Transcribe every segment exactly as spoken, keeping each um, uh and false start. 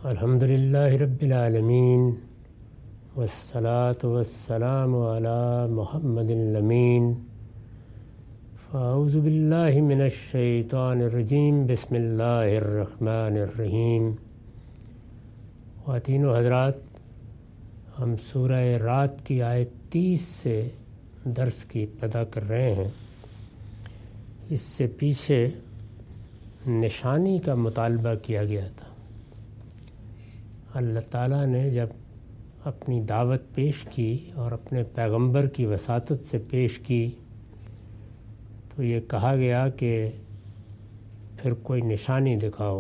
الحمد للہ رب العالمین والصلاة والسلام علی محمد الامین فاعوذ باللہ من الشیطان الرجیم بسم اللہ الرحمن الرحیم۔ خواتین و حضرات، ہم سورہ رات کی آیت تیس سے درس کی ابتدا کر رہے ہیں۔ اس سے پیچھے نشانی کا مطالبہ کیا گیا تھا۔ اللہ تعالیٰ نے جب اپنی دعوت پیش کی اور اپنے پیغمبر کی وساطت سے پیش کی تو یہ کہا گیا کہ پھر کوئی نشانی دکھاؤ۔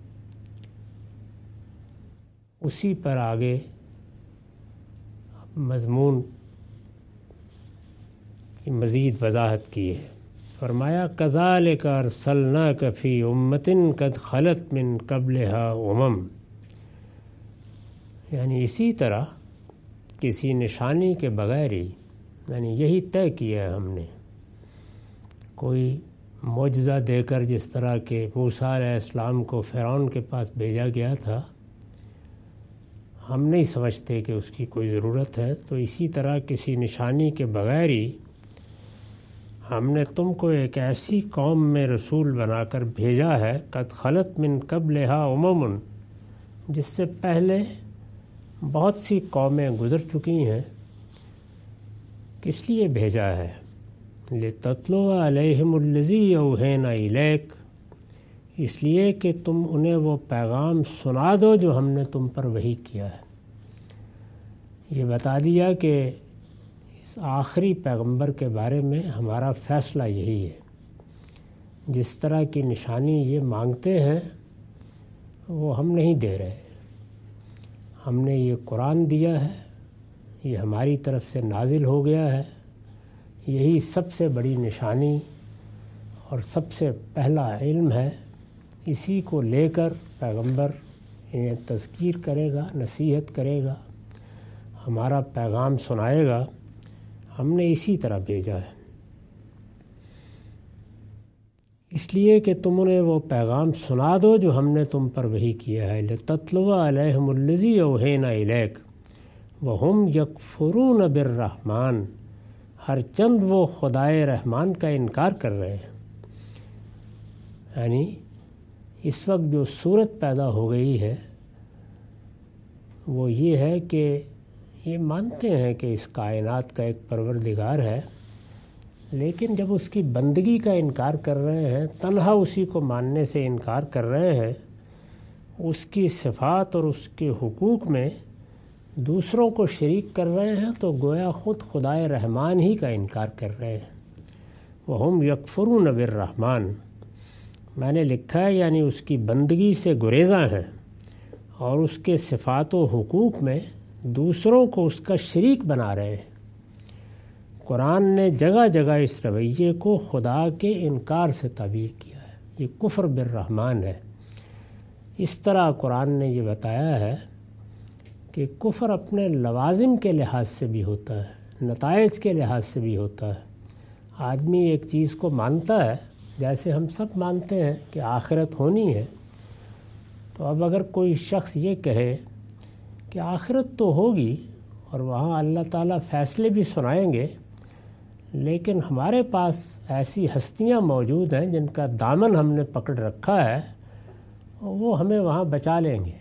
اسی پر آگے مضمون کی مزید وضاحت کی ہے۔ فرمایا کذالک ارسلناک فی امۃ قد خلت من قبلہا امم، یعنی اسی طرح کسی نشانی کے بغیر ہی، یعنی یہی طے کیا ہے ہم نے، کوئی معجزہ دے کر جس طرح کہ موسیٰ علیہ السلام کو فرعون کے پاس بھیجا گیا تھا، ہم نہیں سمجھتے کہ اس کی کوئی ضرورت ہے، تو اسی طرح کسی نشانی کے بغیر ہی ہم نے تم کو ایک ایسی قوم میں رسول بنا کر بھیجا ہے قد خلت من قبلہا امم، جس سے پہلے بہت سی قومیں گزر چکی ہیں۔ کس لیے بھیجا ہے؟ لِتَتْلُوَ عَلَيْهِمُ الَّذِي أَوْحَيْنَا إِلَيْكَ، اس لیے کہ تم انہیں وہ پیغام سنا دو جو ہم نے تم پر وحی کیا ہے۔ یہ بتا دیا کہ اس آخری پیغمبر کے بارے میں ہمارا فیصلہ یہی ہے۔ جس طرح کی نشانی یہ مانگتے ہیں وہ ہم نہیں دے رہے۔ ہم نے یہ قرآن دیا ہے، یہ ہماری طرف سے نازل ہو گیا ہے، یہی سب سے بڑی نشانی اور سب سے پہلا علم ہے۔ اسی کو لے کر پیغمبر انہیں تذکیر کرے گا، نصیحت کرے گا، ہمارا پیغام سنائے گا۔ ہم نے اسی طرح بھیجا ہے، اس لیے کہ تم انہیں وہ پیغام سنا دو جو ہم نے تم پر وحی کیا ہے۔ لِتَتْلُوَ عَلَيْهِمُ الَّذِي أَوْحَيْنَا إِلَيْكَ وَهُمْ يَكْفُرُونَ بِالرَّحْمَنِ، ہر چند وہ خدائے رحمان کا انکار کر رہے ہیں۔ یعنی اس وقت جو صورت پیدا ہو گئی ہے وہ یہ ہے کہ یہ مانتے ہیں کہ اس کائنات کا ایک پروردگار ہے، لیکن جب اس کی بندگی کا انکار کر رہے ہیں، تنہا اسی کو ماننے سے انکار کر رہے ہیں، اس کی صفات اور اس کے حقوق میں دوسروں کو شریک کر رہے ہیں، تو گویا خود خدائے رحمان ہی کا انکار کر رہے ہیں۔ وَهُمْ يَكْفُرُونَ بِالرَّحْمَنِ، میں نے لکھا ہے یعنی اس کی بندگی سے گریزاں ہیں اور اس کے صفات و حقوق میں دوسروں کو اس کا شریک بنا رہے ہیں۔ قرآن نے جگہ جگہ اس رویے کو خدا کے انکار سے تعبیر کیا ہے، یہ کفر بالرحمن ہے۔ اس طرح قرآن نے یہ بتایا ہے کہ کفر اپنے لوازم کے لحاظ سے بھی ہوتا ہے، نتائج کے لحاظ سے بھی ہوتا ہے۔ آدمی ایک چیز کو مانتا ہے، جیسے ہم سب مانتے ہیں کہ آخرت ہونی ہے، تو اب اگر کوئی شخص یہ کہے کہ آخرت تو ہوگی اور وہاں اللہ تعالیٰ فیصلے بھی سنائیں گے، لیکن ہمارے پاس ایسی ہستیاں موجود ہیں جن کا دامن ہم نے پکڑ رکھا ہے، وہ ہمیں وہاں بچا لیں گے،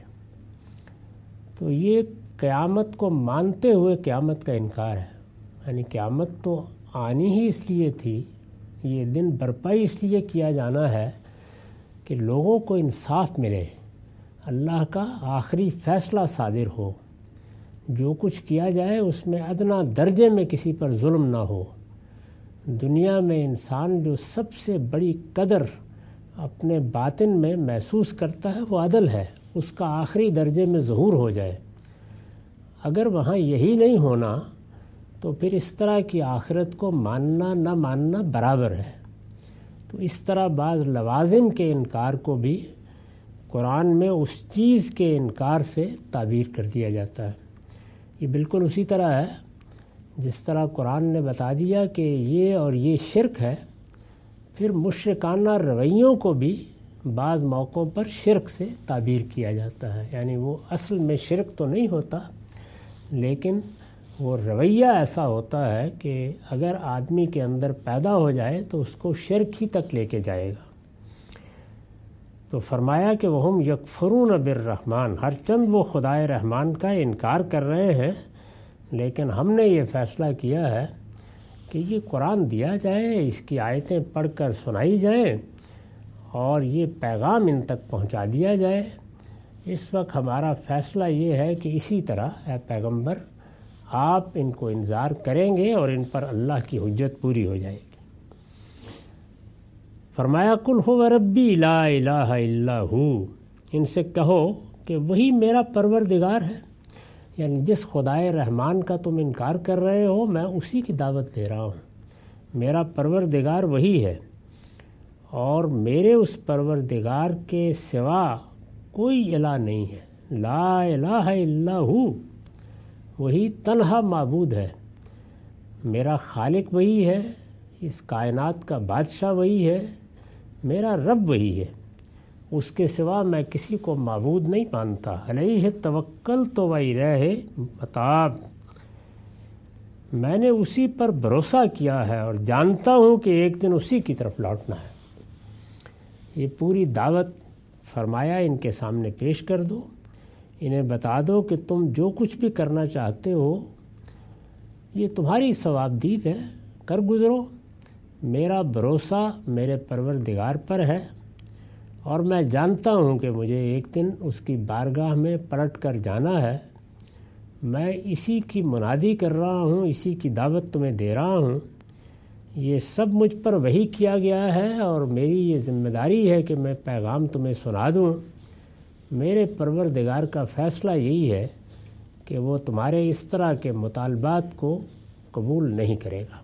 تو یہ قیامت کو مانتے ہوئے قیامت کا انکار ہے۔ یعنی قیامت تو آنی ہی اس لیے تھی، یہ دن برپائی اس لیے کیا جانا ہے کہ لوگوں کو انصاف ملے، اللہ کا آخری فیصلہ صادر ہو، جو کچھ کیا جائے اس میں ادنا درجے میں کسی پر ظلم نہ ہو۔ دنیا میں انسان جو سب سے بڑی قدر اپنے باطن میں محسوس کرتا ہے وہ عدل ہے، اس کا آخری درجے میں ظہور ہو جائے۔ اگر وہاں یہی نہیں ہونا تو پھر اس طرح کی آخرت کو ماننا نہ ماننا برابر ہے۔ تو اس طرح بعض لوازم کے انکار کو بھی قرآن میں اس چیز کے انکار سے تعبیر کر دیا جاتا ہے۔ یہ بالکل اسی طرح ہے جس طرح قرآن نے بتا دیا کہ یہ اور یہ شرک ہے، پھر مشرکانہ رویوں کو بھی بعض موقعوں پر شرک سے تعبیر کیا جاتا ہے، یعنی وہ اصل میں شرک تو نہیں ہوتا لیکن وہ رویہ ایسا ہوتا ہے کہ اگر آدمی کے اندر پیدا ہو جائے تو اس کو شرک ہی تک لے کے جائے گا۔ تو فرمایا کہ وہم یکفرون بالرحمن، ہر چند وہ خدائے رحمان کا انکار کر رہے ہیں، لیکن ہم نے یہ فیصلہ کیا ہے کہ یہ قرآن دیا جائے، اس کی آیتیں پڑھ کر سنائی جائیں اور یہ پیغام ان تک پہنچا دیا جائے۔ اس وقت ہمارا فیصلہ یہ ہے کہ اسی طرح اے پیغمبر آپ ان کو انذار کریں گے اور ان پر اللہ کی حجت پوری ہو جائے گی۔ فرمایا قل هو ربی لا الہ الا ہو، ان سے کہو کہ وہی میرا پروردگار ہے، یعنی جس خدائے رحمان کا تم انکار کر رہے ہو میں اسی کی دعوت دے رہا ہوں، میرا پروردگار وہی ہے اور میرے اس پروردگار کے سوا کوئی الہ نہیں ہے، لا الہ الا ہو، وہی تنہا معبود ہے، میرا خالق وہی ہے، اس کائنات کا بادشاہ وہی ہے، میرا رب وہی ہے، اس کے سوا میں کسی کو معبود نہیں مانتا، علیہ توکلت و الیہ متاب، میں نے اسی پر بھروسہ کیا ہے اور جانتا ہوں کہ ایک دن اسی کی طرف لوٹنا ہے۔ یہ پوری دعوت فرمایا ان کے سامنے پیش کر دو، انہیں بتا دو کہ تم جو کچھ بھی کرنا چاہتے ہو یہ تمہاری ثوابدید ہے، کر گزرو، میرا بھروسہ میرے پروردگار پر ہے اور میں جانتا ہوں کہ مجھے ایک دن اس کی بارگاہ میں پلٹ کر جانا ہے، میں اسی کی منادی کر رہا ہوں، اسی کی دعوت تمہیں دے رہا ہوں، یہ سب مجھ پر وحی کیا گیا ہے اور میری یہ ذمہ داری ہے کہ میں پیغام تمہیں سنا دوں۔ میرے پروردگار کا فیصلہ یہی ہے کہ وہ تمہارے اس طرح کے مطالبات کو قبول نہیں کرے گا۔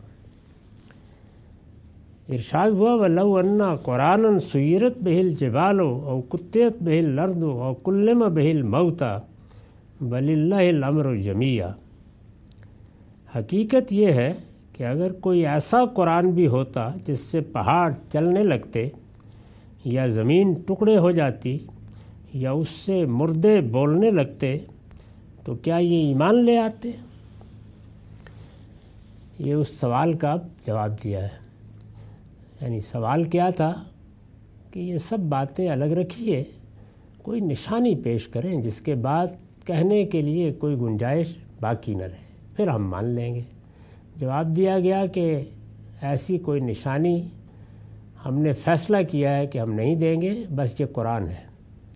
ارشاد ہوا وَلَوْ أَنَّا قُرْآنًا سُيِّرَتْ بِهِ الْجِبَالُ أَوْ قُطِّعَتْ بِهِ الْأَرْضُ أَوْ كُلِّمَ بِهِ الْمَوْتَى بَلِ اللَّهِ الْأَمْرُ جَمِيعًا، حقیقت یہ ہے کہ اگر کوئی ایسا قرآن بھی ہوتا جس سے پہاڑ چلنے لگتے یا زمین ٹکڑے ہو جاتی یا اس سے مردے بولنے لگتے تو کیا یہ ایمان لے آتے؟ یہ اس سوال کا جواب دیا ہے، یعنی سوال کیا تھا کہ یہ سب باتیں الگ رکھیے، کوئی نشانی پیش کریں جس کے بعد کہنے کے لیے کوئی گنجائش باقی نہ رہے، پھر ہم مان لیں گے۔ جواب دیا گیا کہ ایسی کوئی نشانی ہم نے فیصلہ کیا ہے کہ ہم نہیں دیں گے، بس یہ قرآن ہے۔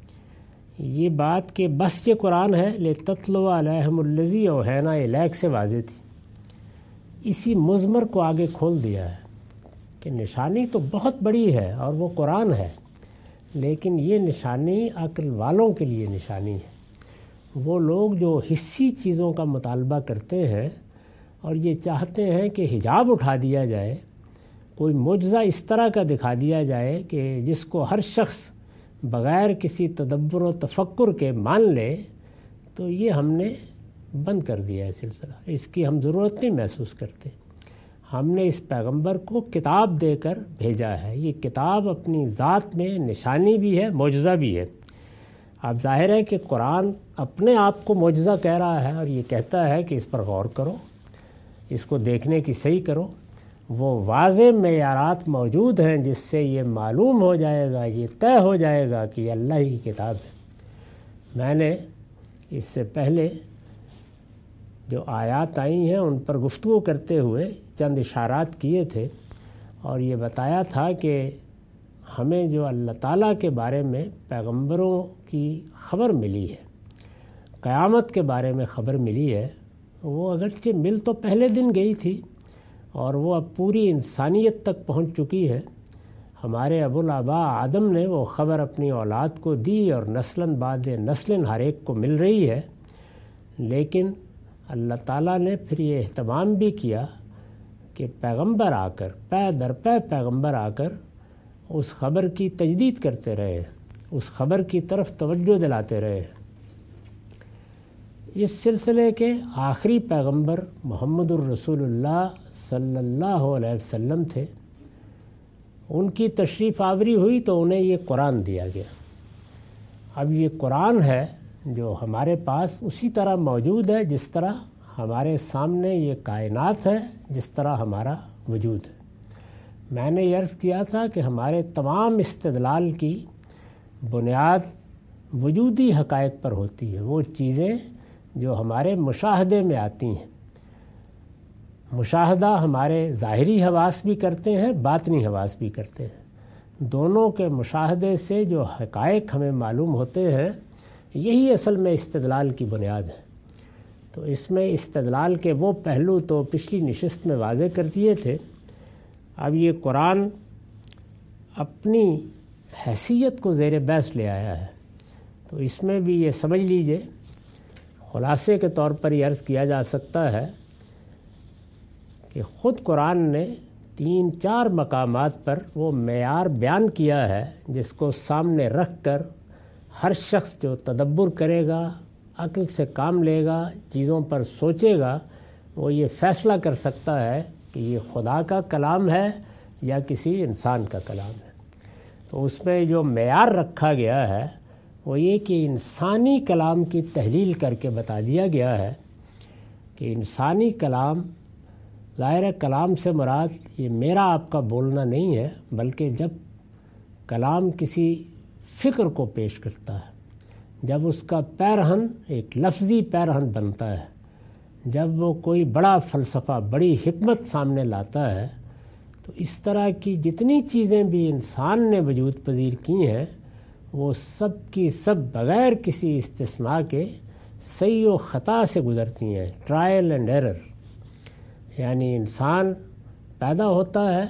یہ بات کہ بس یہ قرآن ہے لِتَتْلُوَ عَلَيْهِمُ الَّذِي أَوْحَيْنَا إِلَيْكَ سے واضح تھی، اسی مضمر کو آگے کھول دیا ہے کہ نشانی تو بہت بڑی ہے اور وہ قرآن ہے، لیکن یہ نشانی عقل والوں کے لیے نشانی ہے۔ وہ لوگ جو حسی چیزوں کا مطالبہ کرتے ہیں اور یہ چاہتے ہیں کہ حجاب اٹھا دیا جائے، کوئی معجزہ اس طرح کا دکھا دیا جائے کہ جس کو ہر شخص بغیر کسی تدبر و تفکر کے مان لے، تو یہ ہم نے بند کر دیا ہے سلسلہ، اس کی ہم ضرورت نہیں محسوس کرتے۔ ہم نے اس پیغمبر کو کتاب دے کر بھیجا ہے، یہ کتاب اپنی ذات میں نشانی بھی ہے، معجزہ بھی ہے۔ اب ظاہر ہے کہ قرآن اپنے آپ کو معجزہ کہہ رہا ہے اور یہ کہتا ہے کہ اس پر غور کرو، اس کو دیکھنے کی صحیح کرو، وہ واضح معیارات موجود ہیں جس سے یہ معلوم ہو جائے گا، یہ طے ہو جائے گا کہ یہ اللہ کی کتاب ہے۔ میں نے اس سے پہلے جو آیات آئی ہیں ان پر گفتگو کرتے ہوئے چند اشارات کیے تھے اور یہ بتایا تھا کہ ہمیں جو اللہ تعالیٰ کے بارے میں پیغمبروں کی خبر ملی ہے، قیامت کے بارے میں خبر ملی ہے، وہ اگرچہ مل تو پہلے دن گئی تھی اور وہ اب پوری انسانیت تک پہنچ چکی ہے۔ ہمارے ابو الآباء آدم نے وہ خبر اپنی اولاد کو دی اور نسلاً بعد نسلاً ہر ایک کو مل رہی ہے، لیکن اللہ تعالیٰ نے پھر یہ اہتمام بھی کیا کہ پیغمبر آ کر پے در پے پیغمبر آ کر اس خبر کی تجدید کرتے رہے، اس خبر کی طرف توجہ دلاتے رہے۔ اس سلسلے کے آخری پیغمبر محمد الرسول اللہ صلی اللہ علیہ وسلم تھے۔ ان کی تشریف آوری ہوئی تو انہیں یہ قرآن دیا گیا۔ اب یہ قرآن ہے جو ہمارے پاس اسی طرح موجود ہے جس طرح ہمارے سامنے یہ کائنات ہے، جس طرح ہمارا وجود ہے۔ میں نے عرض کیا تھا کہ ہمارے تمام استدلال کی بنیاد وجودی حقائق پر ہوتی ہے، وہ چیزیں جو ہمارے مشاہدے میں آتی ہیں۔ مشاہدہ ہمارے ظاہری حواس بھی کرتے ہیں، باطنی حواس بھی کرتے ہیں۔ دونوں کے مشاہدے سے جو حقائق ہمیں معلوم ہوتے ہیں، یہی اصل میں استدلال کی بنیاد ہے۔ تو اس میں استدلال کے وہ پہلو تو پچھلی نشست میں واضح کر دیے تھے۔ اب یہ قرآن اپنی حیثیت کو زیر بحث لے آیا ہے، تو اس میں بھی یہ سمجھ لیجئے، خلاصے کے طور پر یہ عرض کیا جا سکتا ہے کہ خود قرآن نے تین چار مقامات پر وہ معیار بیان کیا ہے جس کو سامنے رکھ کر ہر شخص جو تدبر کرے گا، عقل سے کام لے گا، چیزوں پر سوچے گا، وہ یہ فیصلہ کر سکتا ہے کہ یہ خدا کا کلام ہے یا کسی انسان کا کلام ہے۔ تو اس میں جو معیار رکھا گیا ہے وہ یہ کہ انسانی کلام کی تحلیل کر کے بتا دیا گیا ہے کہ انسانی کلام، ظاہر کلام سے مراد یہ میرا آپ کا بولنا نہیں ہے، بلکہ جب کلام کسی فکر کو پیش کرتا ہے، جب اس کا پیرہن ایک لفظی پیرہن بنتا ہے، جب وہ کوئی بڑا فلسفہ، بڑی حکمت سامنے لاتا ہے، تو اس طرح کی جتنی چیزیں بھی انسان نے وجود پذیر کی ہیں وہ سب کی سب بغیر کسی استثناء کے صحیح و خطا سے گزرتی ہیں، ٹرائل اینڈ ایرر۔ یعنی انسان پیدا ہوتا ہے،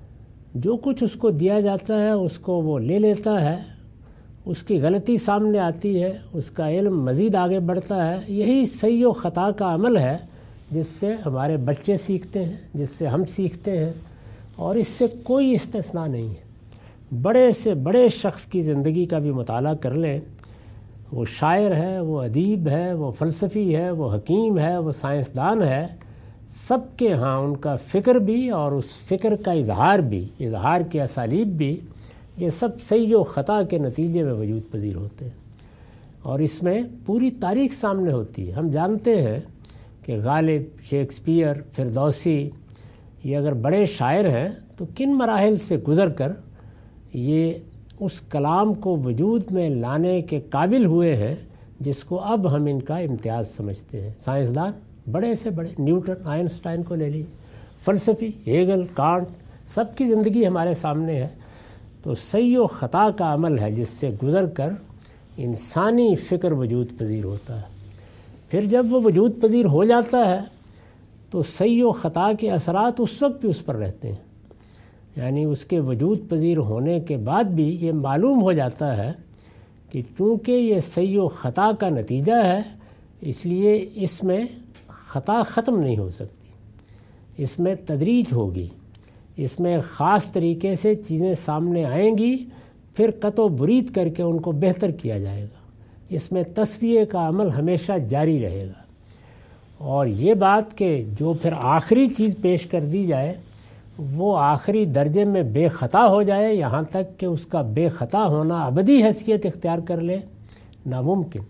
جو کچھ اس کو دیا جاتا ہے اس کو وہ لے لیتا ہے، اس کی غلطی سامنے آتی ہے، اس کا علم مزید آگے بڑھتا ہے۔ یہی صحیح و خطا کا عمل ہے جس سے ہمارے بچے سیکھتے ہیں، جس سے ہم سیکھتے ہیں، اور اس سے کوئی استثناء نہیں ہے۔ بڑے سے بڑے شخص کی زندگی کا بھی مطالعہ کر لیں، وہ شاعر ہے، وہ ادیب ہے، وہ فلسفی ہے، وہ حکیم ہے، وہ سائنسدان ہے، سب کے ہاں ان کا فکر بھی اور اس فکر کا اظہار بھی، اظہار کے اسالیب بھی، یہ سب صحیح و خطا کے نتیجے میں وجود پذیر ہوتے ہیں، اور اس میں پوری تاریخ سامنے ہوتی ہے۔ ہم جانتے ہیں کہ غالب، شیکسپیئر، فردوسی، یہ اگر بڑے شاعر ہیں تو کن مراحل سے گزر کر یہ اس کلام کو وجود میں لانے کے قابل ہوئے ہیں جس کو اب ہم ان کا امتیاز سمجھتے ہیں۔ سائنسدان بڑے سے بڑے، نیوٹن، آئنسٹائن کو لے لیجیے، فلسفی ہیگل، کانٹ، سب کی زندگی ہمارے سامنے ہے۔ تو صحیح و خطا کا عمل ہے جس سے گزر کر انسانی فکر وجود پذیر ہوتا ہے۔ پھر جب وہ وجود پذیر ہو جاتا ہے تو صحیح و خطا کے اثرات اس وقت بھی اس پر رہتے ہیں، یعنی اس کے وجود پذیر ہونے کے بعد بھی یہ معلوم ہو جاتا ہے کہ چونکہ یہ صحیح و خطا کا نتیجہ ہے، اس لیے اس میں خطا ختم نہیں ہو سکتی، اس میں تدریج ہوگی، اس میں خاص طریقے سے چیزیں سامنے آئیں گی، پھر قطع و برید کر کے ان کو بہتر کیا جائے گا، اس میں تصفیے کا عمل ہمیشہ جاری رہے گا۔ اور یہ بات کہ جو پھر آخری چیز پیش کر دی جائے وہ آخری درجے میں بے خطا ہو جائے، یہاں تک کہ اس کا بے خطا ہونا ابدی حیثیت اختیار کر لے، ناممکن۔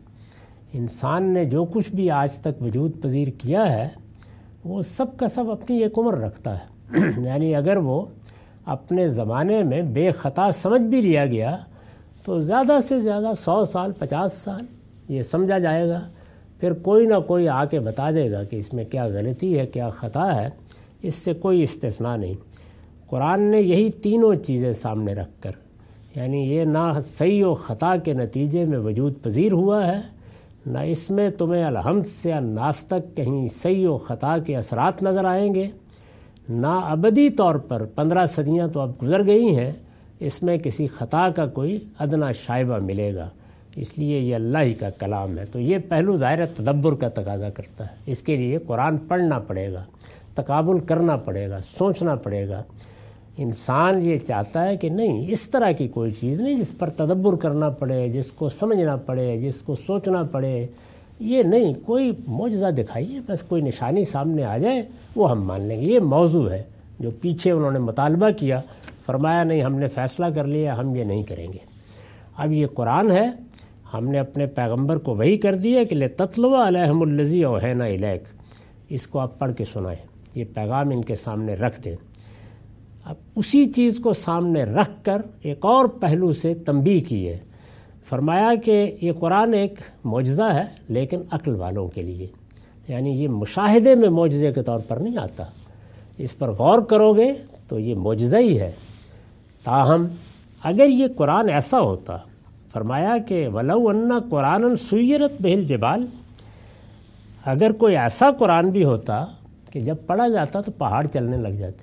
انسان نے جو کچھ بھی آج تک وجود پذیر کیا ہے وہ سب کا سب اپنی ایک عمر رکھتا ہے، یعنی اگر وہ اپنے زمانے میں بے خطا سمجھ بھی لیا گیا تو زیادہ سے زیادہ سو سال، پچاس سال یہ سمجھا جائے گا، پھر کوئی نہ کوئی آ کے بتا دے گا کہ اس میں کیا غلطی ہے، کیا خطا ہے، اس سے کوئی استثناء نہیں۔ قرآن نے یہی تینوں چیزیں سامنے رکھ کر، یعنی یہ نہ صحیح و خطا کے نتیجے میں وجود پذیر ہوا ہے، نہ اس میں تمہیں الحمد سے الناس تک کہیں صحیح و خطا کے اثرات نظر آئیں گے، نہ ابدی طور پر پندرہ صدیاں تو اب گزر گئی ہیں اس میں کسی خطا کا کوئی ادنا شائبہ ملے گا، اس لیے یہ اللہ ہی کا کلام ہے۔ تو یہ پہلو ظاہر تدبر کا تقاضا کرتا ہے، اس کے لیے قرآن پڑھنا پڑے گا، تقابل کرنا پڑے گا، سوچنا پڑے گا۔ انسان یہ چاہتا ہے کہ نہیں، اس طرح کی کوئی چیز نہیں جس پر تدبر کرنا پڑے، جس کو سمجھنا پڑے، جس کو سوچنا پڑے، یہ نہیں، کوئی معجزہ دکھائیے، بس کوئی نشانی سامنے آ جائے وہ ہم مان لیں گے۔ یہ موضوع ہے جو پیچھے انہوں نے مطالبہ کیا، فرمایا نہیں، ہم نے فیصلہ کر لیا، ہم یہ نہیں کریں گے۔ اب یہ قرآن ہے، ہم نے اپنے پیغمبر کو وحی کر دیا کہ لِتَتْلُوَ عَلَيْهِمُ الَّذِي أَوْحَيْنَا إِلَيْكَ، اس کو آپ پڑھ کے سنائیں، یہ پیغام ان کے سامنے رکھ دیں۔ اب اسی چیز کو سامنے رکھ کر ایک اور پہلو سے تنبیہ کی ہے، فرمایا کہ یہ قرآن ایک معجزہ ہے لیکن عقل والوں کے لیے، یعنی یہ مشاہدے میں معجزے کے طور پر نہیں آتا، اس پر غور کرو گے تو یہ معجزہ ہی ہے۔ تاہم اگر یہ قرآن ایسا ہوتا، فرمایا کہ وَلَوْ أَنَّ قُرْآنًا سُيِّرَتْ بِهِ الْجِبَالُ، اگر کوئی ایسا قرآن بھی ہوتا کہ جب پڑھا جاتا تو پہاڑ چلنے لگ جاتے،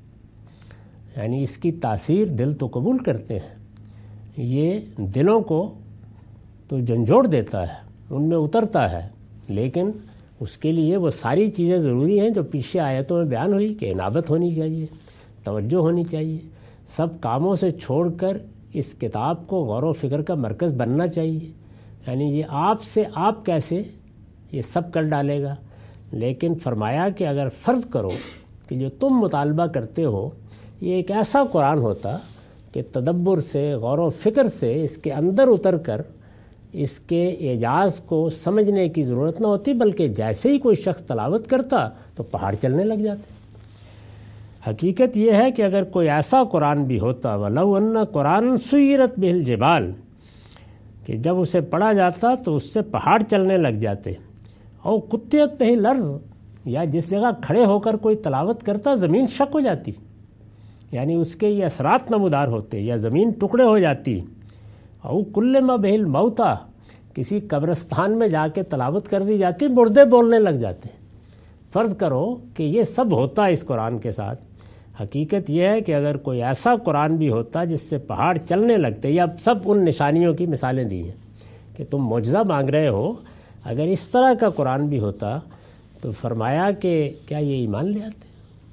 یعنی اس کی تاثیر دل تو قبول کرتے ہیں، یہ دلوں کو تو جھنجھوڑ دیتا ہے، ان میں اترتا ہے، لیکن اس کے لیے وہ ساری چیزیں ضروری ہیں جو پیچھے آیتوں میں بیان ہوئی کہ انابت ہونی چاہیے، توجہ ہونی چاہیے، سب کاموں سے چھوڑ کر اس کتاب کو غور و فکر کا مرکز بننا چاہیے، یعنی یہ آپ سے آپ کیسے یہ سب کر ڈالے گا۔ لیکن فرمایا کہ اگر فرض کرو کہ جو تم مطالبہ کرتے ہو یہ ایک ایسا قرآن ہوتا کہ تدبر سے، غور و فکر سے اس کے اندر اتر کر اس کے اعجاز کو سمجھنے کی ضرورت نہ ہوتی، بلکہ جیسے ہی کوئی شخص تلاوت کرتا تو پہاڑ چلنے لگ جاتے۔ حقیقت یہ ہے کہ اگر کوئی ایسا قرآن بھی ہوتا، وَلَوْ أَنَّ قُرْآنًا سُيِّرَتْ بِهِ الْجِبَالُ، کہ جب اسے پڑھا جاتا تو اس سے پہاڑ چلنے لگ جاتے، اور قُطِّعَتْ بِهِ الْأَرْضُ، یا جس جگہ کھڑے ہو کر کوئی تلاوت کرتا زمین شق ہو جاتی، یعنی اس کے یہ اثرات نمودار ہوتے، یا زمین ٹکڑے ہو جاتی، او کلما بہل موتا، کسی قبرستان میں جا کے تلاوت کر دی جاتی، مردے بولنے لگ جاتے۔ فرض کرو کہ یہ سب ہوتا اس قرآن کے ساتھ، حقیقت یہ ہے کہ اگر کوئی ایسا قرآن بھی ہوتا جس سے پہاڑ چلنے لگتے، یا سب ان نشانیوں کی مثالیں دی ہیں کہ تم معجزہ مانگ رہے ہو، اگر اس طرح کا قرآن بھی ہوتا تو فرمایا کہ کیا یہ ایمان لے آتے؟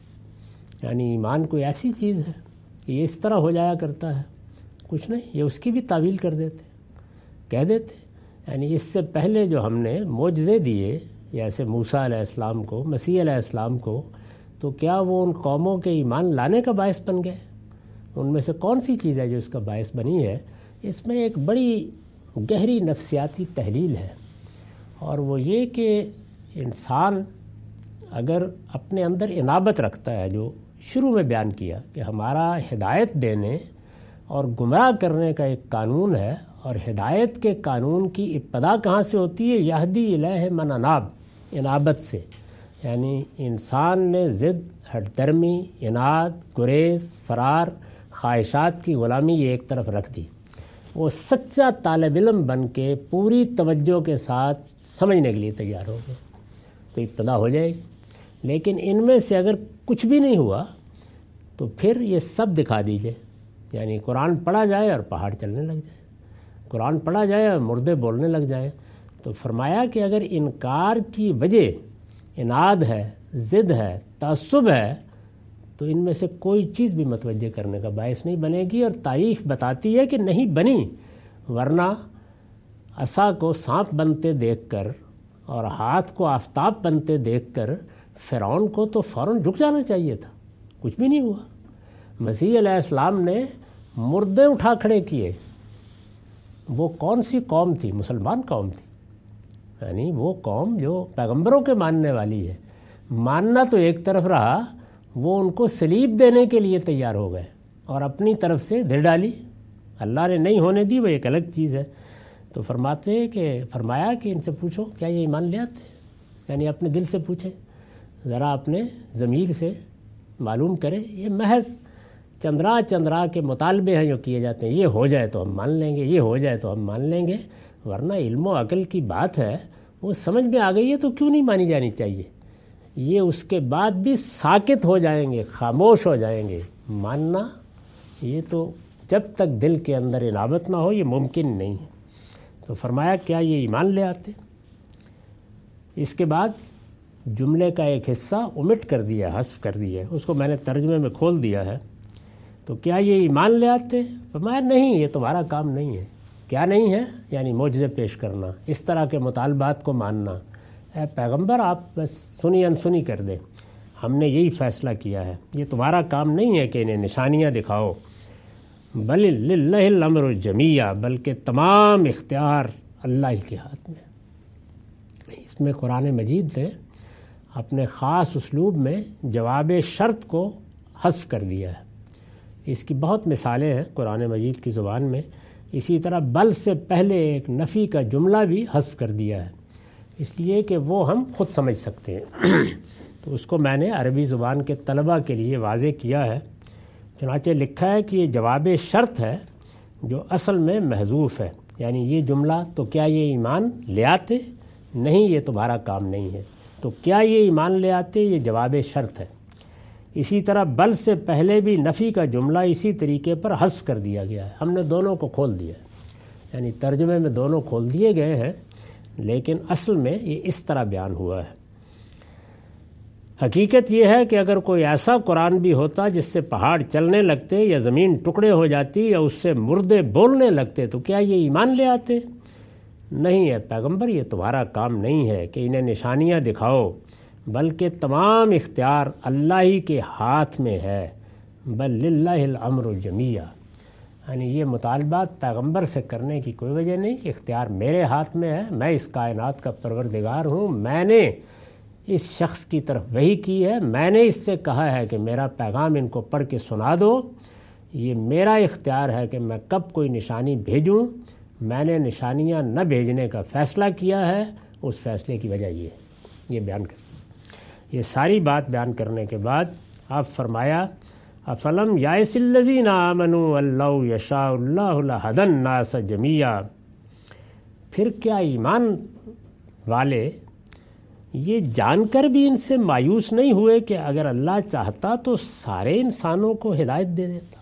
یعنی ایمان کوئی ایسی چیز ہے کہ یہ اس طرح ہو جایا کرتا ہے؟ کچھ نہیں، یہ اس کی بھی تعویل کر دیتے، کہہ دیتے۔ یعنی اس سے پہلے جو ہم نے معجزے دیے، جیسے موسیٰ علیہ السلام کو، مسیح علیہ السلام کو، تو کیا وہ ان قوموں کے ایمان لانے کا باعث بن گئے؟ ان میں سے کون سی چیز ہے جو اس کا باعث بنی ہے؟ اس میں ایک بڑی گہری نفسیاتی تحلیل ہے، اور وہ یہ کہ انسان اگر اپنے اندر انابت رکھتا ہے، جو شروع میں بیان کیا کہ ہمارا ہدایت دینے اور گمراہ کرنے کا ایک قانون ہے، اور ہدایت کے قانون کی ابتدا کہاں سے ہوتی ہے؟ یہدی الیہ من اناب، انابت سے، یعنی انسان نے ضد، ہٹ درمی، اناد، گریز، فرار، خواہشات کی غلامی یہ ایک طرف رکھ دی، وہ سچا طالب علم بن کے پوری توجہ کے ساتھ سمجھنے کے لیے تیار ہو گئے تو ابتدا ہو جائے گی۔ لیکن ان میں سے اگر کچھ بھی نہیں ہوا تو پھر یہ سب دکھا دیجئے، یعنی قرآن پڑھا جائے اور پہاڑ چلنے لگ جائے، قرآن پڑھا جائے اور مردے بولنے لگ جائیں۔ تو فرمایا کہ اگر انکار کی وجہ اناد ہے، ضد ہے، تعصب ہے، تو ان میں سے کوئی چیز بھی متوجہ کرنے کا باعث نہیں بنے گی، اور تاریخ بتاتی ہے کہ نہیں بنی، ورنہ عصا کو سانپ بنتے دیکھ کر اور ہاتھ کو آفتاب بنتے دیکھ کر فرعون کو تو فوراً جھک جانا چاہیے تھا، کچھ بھی نہیں ہوا۔ مسیح علیہ السلام نے مردے اٹھا کھڑے کیے، وہ کون سی قوم تھی؟ مسلمان قوم تھی، یعنی وہ قوم جو پیغمبروں کے ماننے والی ہے۔ ماننا تو ایک طرف رہا، وہ ان کو صلیب دینے کے لیے تیار ہو گئے اور اپنی طرف سے دل ڈالی، اللہ نے نہیں ہونے دی، وہ ایک الگ چیز ہے۔ تو فرماتے ہیں کہ فرمایا کہ ان سے پوچھو کیا یہ ایمان لے آتے ہیں، یعنی اپنے دل سے پوچھیں، ذرا اپنے ضمیر سے معلوم کریں۔ یہ محض چندرا چندرا کے مطالبے ہیں جو کیے جاتے ہیں، یہ ہو جائے تو ہم مان لیں گے، یہ ہو جائے تو ہم مان لیں گے، ورنہ علم و عقل کی بات ہے، وہ سمجھ میں آ گئی ہے تو کیوں نہیں مانی جانی چاہیے؟ یہ اس کے بعد بھی ساکت ہو جائیں گے، خاموش ہو جائیں گے، ماننا یہ تو جب تک دل کے اندر انابت نہ ہو یہ ممکن نہیں ہے۔ تو فرمایا کیا یہ ایمان لے آتے؟ اس کے بعد جملے کا ایک حصہ omit کر دیا، حذف کر دیا، اس کو میں نے ترجمے میں کھول دیا ہے۔ تو کیا یہ ایمان لے آتے؟ فرمایا نہیں، یہ تمہارا کام نہیں ہے۔ کیا نہیں ہے؟ یعنی معجزے پیش کرنا، اس طرح کے مطالبات کو ماننا۔ اے پیغمبر آپ بس سنی انسنی کر دیں، ہم نے یہی فیصلہ کیا ہے، یہ تمہارا کام نہیں ہے کہ انہیں نشانیاں دکھاؤ، بل للہ الامر جمیع، بلکہ تمام اختیار اللہ ہی کے ہاتھ میں۔ اس میں قرآن مجید نے اپنے خاص اسلوب میں جواب شرط کو حذف کر دیا ہے۔ اس کی بہت مثالیں ہیں قرآن مجید کی زبان میں۔ اسی طرح بل سے پہلے ایک نفی کا جملہ بھی حذف کر دیا ہے، اس لیے کہ وہ ہم خود سمجھ سکتے ہیں۔ تو اس کو میں نے عربی زبان کے طلباء کے لیے واضح کیا ہے۔ چنانچہ لکھا ہے کہ یہ جواب شرط ہے جو اصل میں محذوف ہے، یعنی یہ جملہ تو کیا یہ ایمان لے آتے؟ نہیں، یہ تمہارا کام نہیں ہے۔ تو کیا یہ ایمان لے آتے؟ یہ جواب شرط ہے۔ اسی طرح بل سے پہلے بھی نفی کا جملہ اسی طریقے پر حذف کر دیا گیا ہے، ہم نے دونوں کو کھول دیا ہے، یعنی ترجمے میں دونوں کھول دیے گئے ہیں، لیکن اصل میں یہ اس طرح بیان ہوا ہے۔ حقیقت یہ ہے کہ اگر کوئی ایسا قرآن بھی ہوتا جس سے پہاڑ چلنے لگتے یا زمین ٹکڑے ہو جاتی یا اس سے مردے بولنے لگتے تو کیا یہ ایمان لے آتے؟ نہیں ہے پیغمبر، یہ تمہارا کام نہیں ہے کہ انہیں نشانیاں دکھاؤ، بلکہ تمام اختیار اللہ ہی کے ہاتھ میں ہے، بل للہ الامر جمیع، یعنی یہ مطالبات پیغمبر سے کرنے کی کوئی وجہ نہیں، اختیار میرے ہاتھ میں ہے، میں اس کائنات کا پروردگار ہوں، میں نے اس شخص کی طرف وحی کی ہے، میں نے اس سے کہا ہے کہ میرا پیغام ان کو پڑھ کے سنا دو، یہ میرا اختیار ہے کہ میں کب کوئی نشانی بھیجوں، میں نے نشانیاں نہ بھیجنے کا فیصلہ کیا ہے، اس فیصلے کی وجہ یہ ہے۔ یہ بیان کرتے یہ ساری بات بیان کرنے کے بعد آپ فرمایا افلم یائس الذین آمنوا ان لو یشاء اللہ لہدی الناس جمیعا، پھر کیا ایمان والے یہ جان کر بھی ان سے مایوس نہیں ہوئے کہ اگر اللہ چاہتا تو سارے انسانوں کو ہدایت دے دیتا؟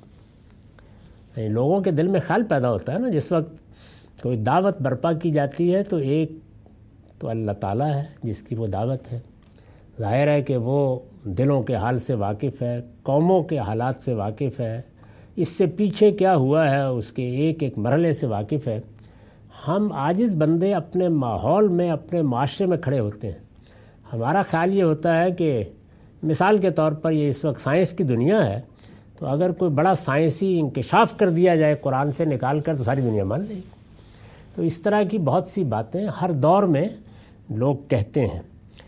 یعنی لوگوں کے دل میں خیال پیدا ہوتا ہے نا، جس وقت کوئی دعوت برپا کی جاتی ہے تو ایک تو اللہ تعالیٰ ہے جس کی وہ دعوت ہے، ظاہر ہے کہ وہ دلوں کے حال سے واقف ہے، قوموں کے حالات سے واقف ہے، اس سے پیچھے کیا ہوا ہے اس کے ایک ایک مرحلے سے واقف ہے۔ ہم عاجز بندے اپنے ماحول میں، اپنے معاشرے میں کھڑے ہوتے ہیں، ہمارا خیال یہ ہوتا ہے کہ مثال کے طور پر یہ اس وقت سائنس کی دنیا ہے، تو اگر کوئی بڑا سائنسی انکشاف کر دیا جائے قرآن سے نکال کر تو ساری دنیا مان لے گی۔ تو اس طرح کی بہت سی باتیں ہر دور میں لوگ کہتے ہیں،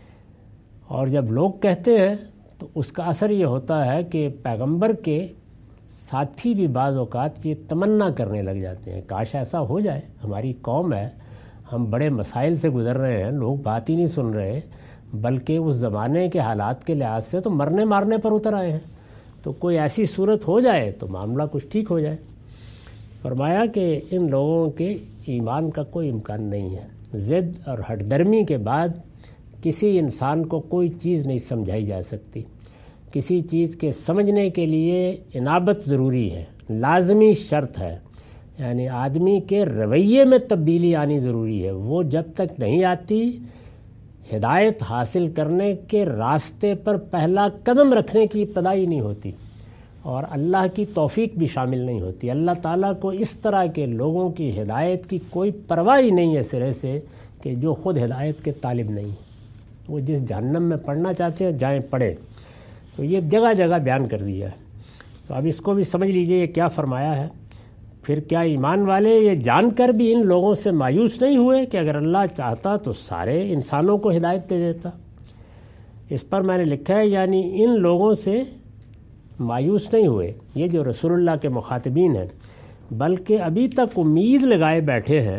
اور جب لوگ کہتے ہیں تو اس کا اثر یہ ہوتا ہے کہ پیغمبر کے ساتھی بھی بعض اوقات یہ تمنا کرنے لگ جاتے ہیں کاش ایسا ہو جائے، ہماری قوم ہے، ہم بڑے مسائل سے گزر رہے ہیں، لوگ بات ہی نہیں سن رہے، بلکہ اس زمانے کے حالات کے لحاظ سے تو مرنے مارنے پر اتر آئے ہیں، تو کوئی ایسی صورت ہو جائے تو معاملہ کچھ ٹھیک ہو جائے۔ فرمایا کہ ان لوگوں کے ایمان کا کوئی امکان نہیں ہے، ضد اور ہٹ درمی کے بعد کسی انسان کو کوئی چیز نہیں سمجھائی جا سکتی، کسی چیز کے سمجھنے کے لیے انابت ضروری ہے، لازمی شرط ہے، یعنی آدمی کے رویے میں تبدیلی آنی ضروری ہے، وہ جب تک نہیں آتی ہدایت حاصل کرنے کے راستے پر پہلا قدم رکھنے کی ابتدا ہی نہیں ہوتی، اور اللہ کی توفیق بھی شامل نہیں ہوتی۔ اللہ تعالیٰ کو اس طرح کے لوگوں کی ہدایت کی کوئی پرواہ ہی نہیں ہے سرے سے کہ جو خود ہدایت کے طالب نہیں، وہ جس جہنم میں پڑھنا چاہتے ہیں جائیں پڑھیں۔ تو یہ جگہ جگہ بیان کر دیا ہے، تو اب اس کو بھی سمجھ لیجئے یہ کیا فرمایا ہے۔ پھر کیا ایمان والے یہ جان کر بھی ان لوگوں سے مایوس نہیں ہوئے کہ اگر اللہ چاہتا تو سارے انسانوں کو ہدایت دے دیتا؟ اس پر میں نے لکھا ہے یعنی ان لوگوں سے مایوس نہیں ہوئے، یہ جو رسول اللہ کے مخاطبین ہیں، بلکہ ابھی تک امید لگائے بیٹھے ہیں،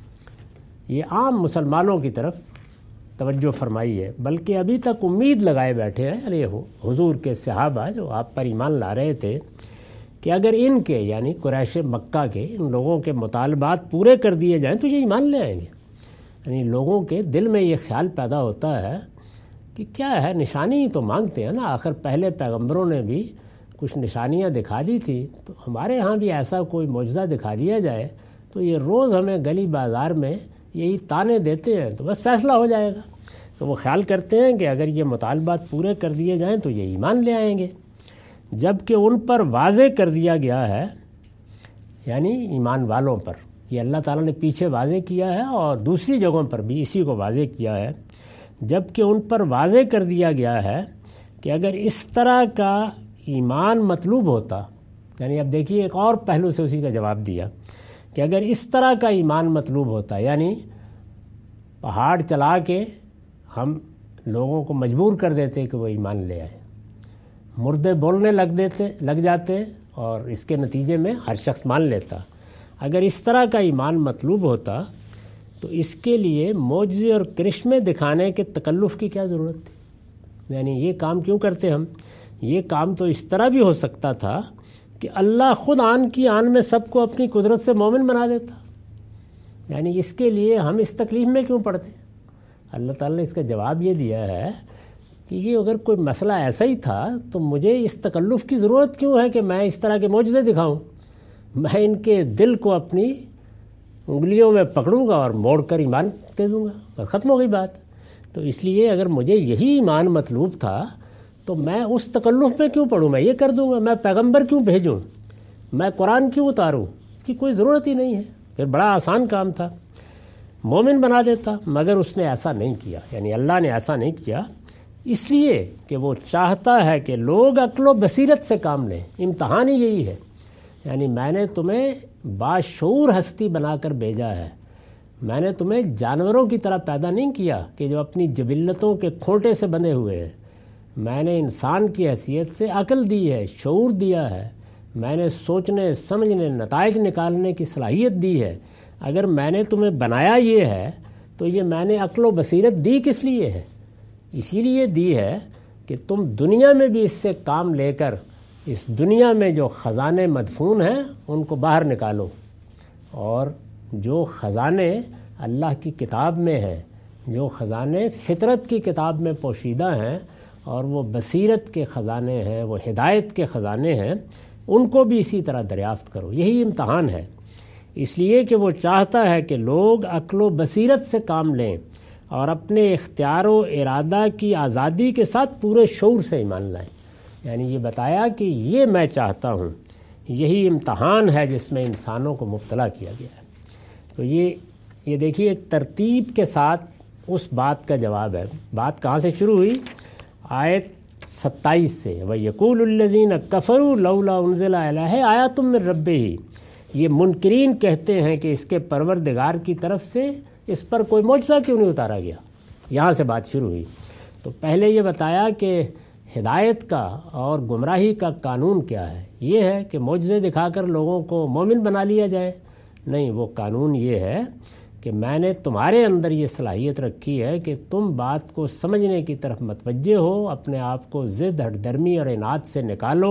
یہ عام مسلمانوں کی طرف توجہ فرمائی ہے، بلکہ ابھی تک امید لگائے بیٹھے ہیں، یعنی حضور کے صحابہ جو آپ پر ایمان لا رہے تھے، کہ اگر ان کے یعنی قریش مکہ کے ان لوگوں کے مطالبات پورے کر دیے جائیں تو یہ ایمان لے آئیں گے۔ یعنی لوگوں کے دل میں یہ خیال پیدا ہوتا ہے کہ کیا ہے، نشانی ہی تو مانگتے ہیں نا، آخر پہلے پیغمبروں نے بھی کچھ نشانیاں دکھا دی تھی، تو ہمارے ہاں بھی ایسا کوئی معجزہ دکھا دیا جائے تو یہ روز ہمیں گلی بازار میں یہی تانے دیتے ہیں تو بس فیصلہ ہو جائے گا۔ تو وہ خیال کرتے ہیں کہ اگر یہ مطالبات پورے کر دیے جائیں تو یہ ایمان لے آئیں گے، جبکہ ان پر واضح کر دیا گیا ہے، یعنی ایمان والوں پر یہ اللہ تعالیٰ نے پیچھے واضح کیا ہے اور دوسری جگہوں پر بھی اسی کو واضح کیا ہے، جبکہ ان پر واضح کر دیا گیا ہے کہ اگر اس طرح کا ایمان مطلوب ہوتا، یعنی اب دیکھیے ایک اور پہلو سے اسی کا جواب دیا کہ اگر اس طرح کا ایمان مطلوب ہوتا، یعنی پہاڑ چلا کے ہم لوگوں کو مجبور کر دیتے کہ وہ ایمان لے آئے، مردے بولنے لگ دیتے لگ جاتے اور اس کے نتیجے میں ہر شخص مان لیتا، اگر اس طرح کا ایمان مطلوب ہوتا تو اس کے لیے معجزے اور کرشمے دکھانے کے تکلف کی کیا ضرورت تھی؟ یعنی یہ کام کیوں کرتے ہم؟ یہ کام تو اس طرح بھی ہو سکتا تھا کہ اللہ خود آن کی آن میں سب کو اپنی قدرت سے مومن بنا دیتا، یعنی اس کے لیے ہم اس تکلیف میں کیوں پڑتے؟ اللہ تعالیٰ نے اس کا جواب یہ دیا ہے کہ یہ اگر کوئی مسئلہ ایسا ہی تھا تو مجھے اس تکلف کی ضرورت کیوں ہے کہ میں اس طرح کے معجزے دکھاؤں؟ میں ان کے دل کو اپنی انگلیوں میں پکڑوں گا اور موڑ کر ایمان دے دوں گا، بس ختم ہو گئی بات۔ تو اس لیے اگر مجھے یہی ایمان مطلوب تھا تو میں اس تکلف میں کیوں پڑھوں؟ میں یہ کر دوں گا، میں پیغمبر کیوں بھیجوں، میں قرآن کیوں اتاروں؟ اس کی کوئی ضرورت ہی نہیں ہے، پھر بڑا آسان کام تھا، مومن بنا دیتا۔ مگر اس نے ایسا نہیں کیا، یعنی اللہ نے ایسا نہیں کیا، اس لیے کہ وہ چاہتا ہے کہ لوگ عقل و بصیرت سے کام لیں۔ امتحان ہی یہی ہے، یعنی میں نے تمہیں باشعور ہستی بنا کر بھیجا ہے، میں نے تمہیں جانوروں کی طرح پیدا نہیں کیا کہ جو اپنی جبلتوں کے کھوٹے سے بندھے ہوئے ہیں، میں نے انسان کی حیثیت سے عقل دی ہے، شعور دیا ہے، میں نے سوچنے سمجھنے نتائج نکالنے کی صلاحیت دی ہے۔ اگر میں نے تمہیں بنایا یہ ہے تو یہ میں نے عقل و بصیرت دی کس لیے ہے؟ اسی لیے دی ہے کہ تم دنیا میں بھی اس سے کام لے کر اس دنیا میں جو خزانے مدفون ہیں ان کو باہر نکالو، اور جو خزانے اللہ کی کتاب میں ہیں، جو خزانے فطرت کی کتاب میں پوشیدہ ہیں اور وہ بصیرت کے خزانے ہیں، وہ ہدایت کے خزانے ہیں، ان کو بھی اسی طرح دریافت کرو۔ یہی امتحان ہے، اس لیے کہ وہ چاہتا ہے کہ لوگ عقل و بصیرت سے کام لیں اور اپنے اختیار و ارادہ کی آزادی کے ساتھ پورے شعور سے ایمان لائیں۔ یعنی یہ بتایا کہ یہ میں چاہتا ہوں، یہی امتحان ہے جس میں انسانوں کو مبتلا کیا گیا ہے۔ تو یہ یہ دیکھیے ایک ترتیب کے ساتھ اس بات کا جواب ہے۔ بات کہاں سے شروع ہوئی؟ آیت ستائیس سے، وَيَقُولُ الَّذِينَ كَفَرُوا لَوْلَا أُنزِلَ عَلَيْهِ آیَةٌ مِّن رَبِّهِ، یہ منکرین کہتے ہیں کہ اس کے پروردگار کی طرف سے اس پر کوئی معجزہ کیوں نہیں اتارا گیا؟ یہاں سے بات شروع ہوئی۔ تو پہلے یہ بتایا کہ ہدایت کا اور گمراہی کا قانون کیا ہے۔ یہ ہے کہ معجزے دکھا کر لوگوں کو مومن بنا لیا جائے؟ نہیں، وہ قانون یہ ہے کہ میں نے تمہارے اندر یہ صلاحیت رکھی ہے کہ تم بات کو سمجھنے کی طرف متوجہ ہو، اپنے آپ کو ضد ہٹ درمی اور اناد سے نکالو،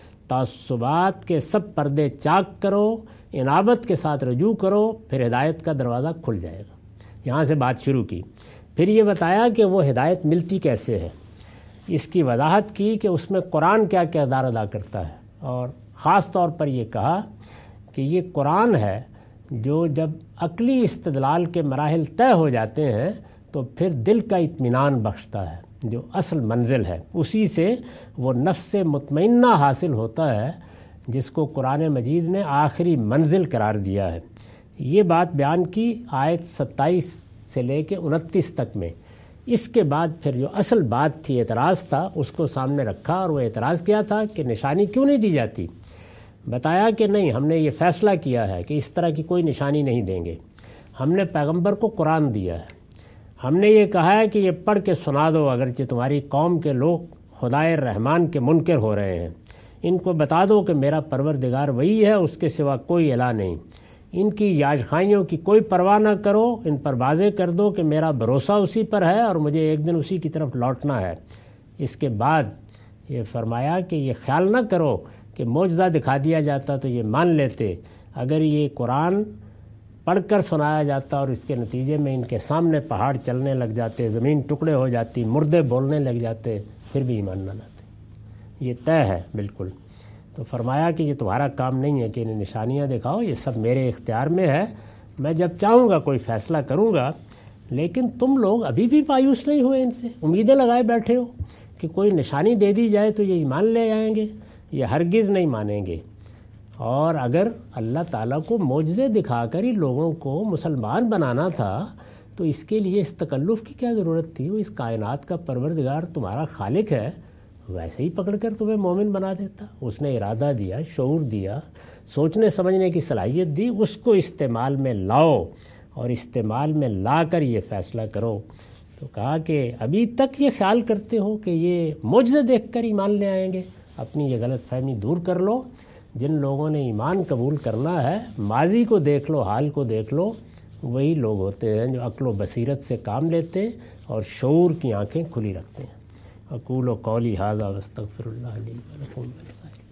تعصبات کے سب پردے چاک کرو، انابت کے ساتھ رجوع کرو، پھر ہدایت کا دروازہ کھل جائے گا۔ یہاں سے بات شروع کی۔ پھر یہ بتایا کہ وہ ہدایت ملتی کیسے ہے، اس کی وضاحت کی کہ اس میں قرآن کیا کردار ادا کرتا ہے، اور خاص طور پر یہ کہا کہ یہ قرآن ہے جو جب عقلی استدلال کے مراحل طے ہو جاتے ہیں تو پھر دل کا اطمینان بخشتا ہے، جو اصل منزل ہے، اسی سے وہ نفس مطمئنہ حاصل ہوتا ہے جس کو قرآن مجید نے آخری منزل قرار دیا ہے۔ یہ بات بیان کی آیت ستائیس سے لے کے انتیس تک میں۔ اس کے بعد پھر جو اصل بات تھی، اعتراض تھا، اس کو سامنے رکھا، اور وہ اعتراض کیا تھا کہ نشانی کیوں نہیں دی جاتی؟ بتایا کہ نہیں، ہم نے یہ فیصلہ کیا ہے کہ اس طرح کی کوئی نشانی نہیں دیں گے۔ ہم نے پیغمبر کو قرآن دیا ہے، ہم نے یہ کہا ہے کہ یہ پڑھ کے سنا دو، اگرچہ تمہاری قوم کے لوگ خدائے رحمان کے منکر ہو رہے ہیں، ان کو بتا دو کہ میرا پروردگار وہی ہے، اس کے سوا کوئی الہ نہیں، ان کی یاج خائیوں کی کوئی پرواہ نہ کرو، ان پر واضح کر دو کہ میرا بھروسہ اسی پر ہے اور مجھے ایک دن اسی کی طرف لوٹنا ہے۔ اس کے بعد یہ فرمایا کہ یہ خیال نہ کرو کہ معجزہ دکھا دیا جاتا تو یہ مان لیتے، اگر یہ قرآن پڑھ کر سنایا جاتا اور اس کے نتیجے میں ان کے سامنے پہاڑ چلنے لگ جاتے، زمین ٹکڑے ہو جاتی، مردے بولنے لگ جاتے، پھر بھی ایمان نہ لاتے۔ یہ طے ہے بالکل۔ تو فرمایا کہ یہ تمہارا کام نہیں ہے کہ انہیں نشانیاں دکھاؤ، یہ سب میرے اختیار میں ہے، میں جب چاہوں گا کوئی فیصلہ کروں گا، لیکن تم لوگ ابھی بھی مایوس نہیں ہوئے، ان سے امیدیں لگائے بیٹھے ہو کہ کوئی نشانی دے دی جائے تو یہ ایمان لے آئیں گے، یہ ہرگز نہیں مانیں گے۔ اور اگر اللہ تعالیٰ کو معجزے دکھا کر ہی لوگوں کو مسلمان بنانا تھا تو اس کے لیے اس تکلف کی کیا ضرورت تھی؟ وہ اس کائنات کا پروردگار تمہارا خالق ہے، ویسے ہی پکڑ کر تمہیں مومن بنا دیتا. اس نے ارادہ دیا، شعور دیا، سوچنے سمجھنے کی صلاحیت دی، اس کو استعمال میں لاؤ اور استعمال میں لا کر یہ فیصلہ کرو. تو کہا کہ ابھی تک یہ خیال کرتے ہو کہ یہ معجزے دیکھ کر ایمان لے آئیں گے، اپنی یہ غلط فہمی دور کر لو. جن لوگوں نے ایمان قبول کرنا ہے، ماضی کو دیکھ لو، حال کو دیکھ لو، وہی لوگ ہوتے ہیں جو عقل و بصیرت سے کام لیتے ہیں اور شعور کی آنکھیں کھلی رکھتے ہیں. اقول و قولی ھذا واستغفر اللہ لی ولکم ولسائر